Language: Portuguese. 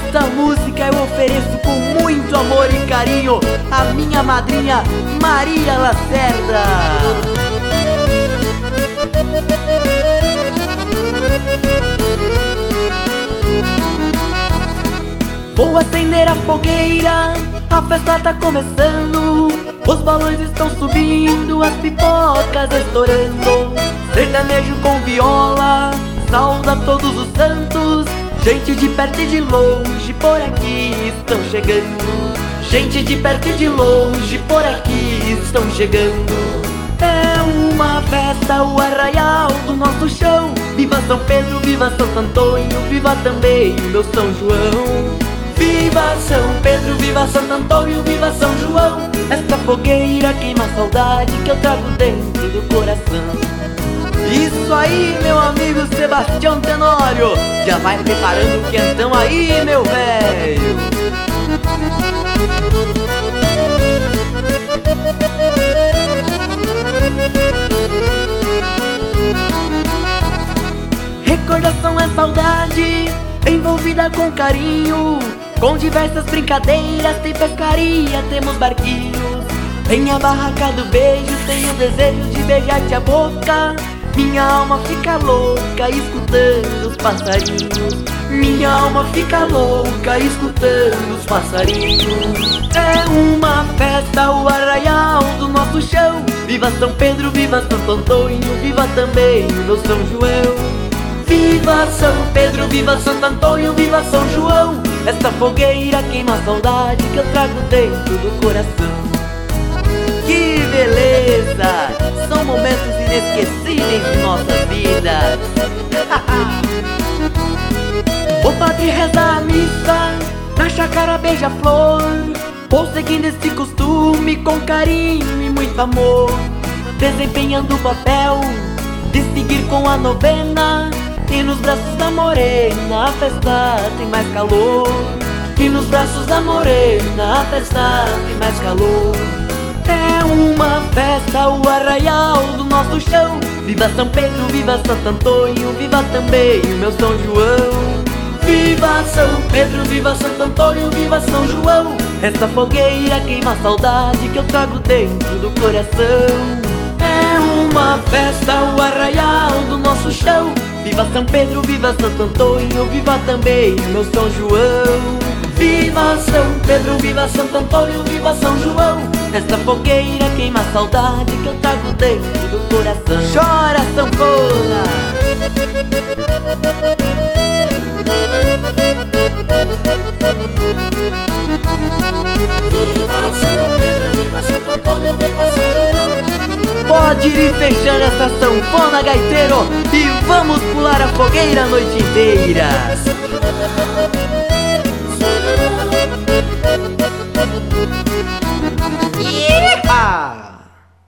Esta música eu ofereço com muito amor e carinho à minha madrinha Maria Lacerda. Vou acender a fogueira, a festa tá começando. Os balões estão subindo, as pipocas estourando. Sertanejo com viola, sauda todos os santos. Gente de perto e de longe por aqui estão chegando. Gente de perto e de longe por aqui estão chegando. É uma festa, o arraial do nosso chão. Viva São Pedro, viva Santo Antônio, viva também meu São João. Viva São Pedro, viva Santo Antônio, viva São João. Esta fogueira queima a saudade que eu trago dentro do coração. Isso aí, meu amigo Sebastião Tenório, já vai preparando o quentão aí, meu velho. Recordação é saudade, envolvida com carinho. Com diversas brincadeiras, tem pescaria, temos barquinhos. Tem a barraca do beijo, tenho o desejo de beijar-te a boca. Minha alma fica louca escutando os passarinhos. Minha alma fica louca escutando os passarinhos. É uma festa, o arraial do nosso chão. Viva São Pedro, viva Santo Antônio, viva também o meu São João. Viva São Pedro, viva Santo Antônio, viva São João. Esta fogueira queima a saudade que eu trago dentro do coração. Que beleza! São momentos inesquecíveis de nossas vidas. O padre reza a missa na chácara beija-flor. Vou seguindo esse costume com carinho e muito amor, desempenhando o papel de seguir com a novena. E nos braços da morena a festa tem mais calor. E nos braços da morena a festa tem mais calor. É uma festa, o arraial do nosso chão. Viva São Pedro, viva Santo Antônio, viva também o meu São João. Viva São Pedro, viva Santo Antônio, viva São João. Esta fogueira queima a saudade que eu trago dentro do coração. É uma festa, o arraial do nosso chão. Viva São Pedro, viva Santo Antônio, viva também o meu São João. Viva São Pedro, viva Santo Antônio, viva São João. Esta fogueira queima a saudade que eu trago dentro do coração. Chora, sanfona! Viva São Pedro, viva Santo Antônio, viva São João. Pode ir fechando essa sanfona, gaiteiro, e vamos pular a fogueira a noite inteira.